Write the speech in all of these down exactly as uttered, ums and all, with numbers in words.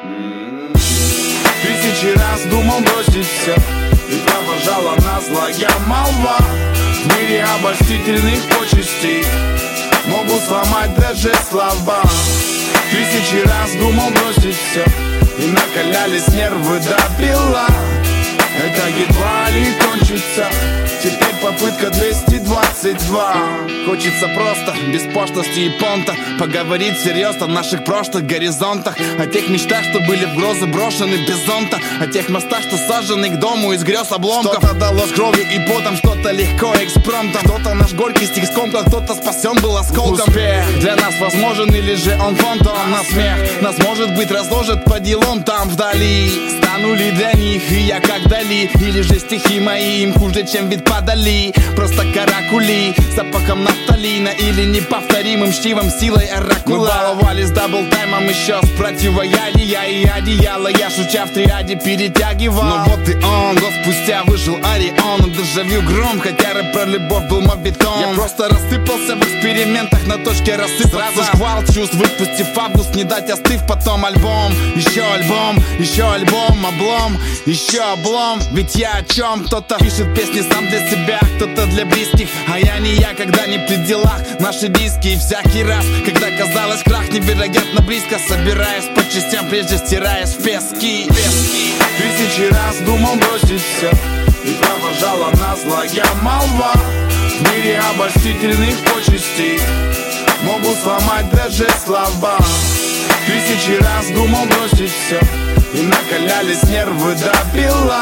Тысячи раз думал бросить все, и провожала нас злая молва. В мире обольстительных почестей могут сломать даже слова. Тысячи раз думал бросить все, и накалялись нервы до бела. Это едва ли кончится, теперь попытка двести двадцать два. Хочется просто, без пошлости и понта, поговорить всерьез о наших прошлых горизонтах, о тех мечтах, что были в грозы брошены без зонта, о тех мостах, что сажены к дому из грез обломков. Кто-то далось кровью и потом, что-то легко экспромтом. Кто-то наш горький стих скомкал, кто-то спасен был осколком. Успех для нас возможен или же он фантом? На смех нас, может быть, разложат по делам там вдали. Стану ли для них и я как Дали? Или же стихи мои им хуже, чем вид падали? Просто каракули, запахом нафталина или неповторимым чтивом силой оракула. Мы баловались даблтаймом еще с противоядия и одеяло я, шуча в триаде, перетягивал. Но вот и он, год спустя вышел Орион. Дежавю гром, хотя рэп про любовь был мобитон. Я просто рассыпался в экспериментах на точке рассыпаться. Сразу шквал чувств, выпустив август, не дать остыв, потом альбом. Еще альбом, еще альбом, облом, еще облом. Ведь я о чем? Кто-то пишет песни сам для себя, кто-то для близких, а я не я, когда не при делах. Наши диски и всякий раз, когда казалось крах невероятно близко, собираясь по частям, прежде стираясь в пески, пески. Тысячи раз думал бросить все, и провожала нас злая молва. В мире обольстительных почестей могут сломать даже слова. Тысячи раз думал бросить все, и накалялись нервы до бела.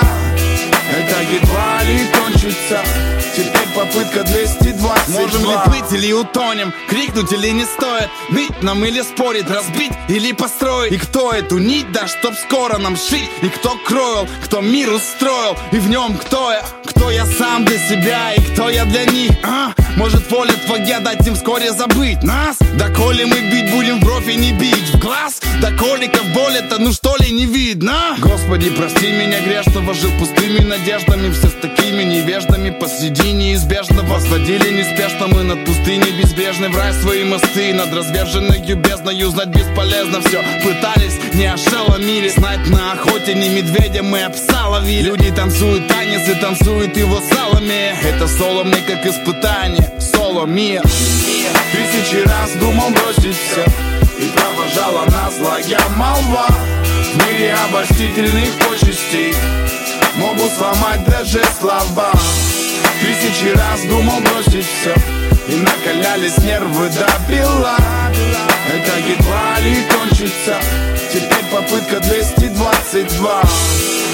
Это едва ли кончится, теперь попытка двести двадцать два. Можем ли плыть или утонем, крикнуть или не стоит, бить нам или спорить, разбить или построить? И кто эту нить даст, чтоб скоро нам шить? И кто кроил, кто мир устроил, и в нем кто я? Кто я сам для себя и кто я для них? А? Может, воля твоя дать им вскоре забыть нас? Да коли мы бить будем в бровь и не бить в глаз? Да коликов боль это, ну что ли не видно? Господи, прости меня грешного, жил пустыми надеждами, все с такими невеждами посреди неизбежного. Возводили неспешно мы над пустыней безбрежной, в рай свои мосты, над разверженной бездною знать бесполезно все. Пытались, не ошеломили, знать на охоте не медведя мы пса ловили. Люди танцуют танец и танцуют его салами. Это соло мне как испытание, соло мир. Тысячи раз думал бросить все, и провожала нас злая молва. В мире обольстительных почестей могут сломать даже слова. Тысячи раз думал бросить все, и накалялись нервы до бела. Это едва ли кончится, теперь попытка двести двадцать два.